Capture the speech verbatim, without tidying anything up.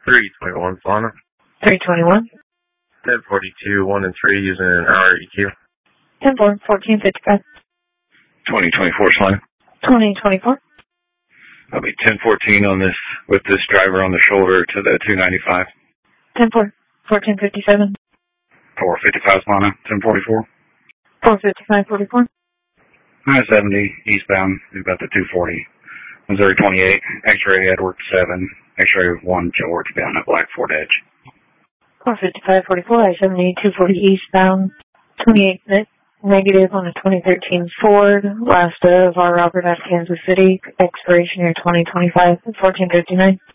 three twenty-one, Solana. three twenty-one. ten forty-two, one and three using an hour E Q. ten four, fourteen fifty-five. twenty twenty-four, Solana. twenty twenty-four. I'll be ten fourteen on this, with this driver on the shoulder to the two ninety-five. ten four, fourteen fifty-seven. four fifty-five, Solana. ten forty-four. four fifty-five, forty-four. nine seventy, eastbound, about the two forty. Missouri twenty-eight, X-ray Edward seven, X-ray one, George, down at Black Fort Edge. four fifty-five, forty-four, I seventy, two forty eastbound, twenty-eight net negative on a twenty thirteen Ford, last of our Robert at Kansas City, expiration year twenty twenty-five, fourteen fifty-nine.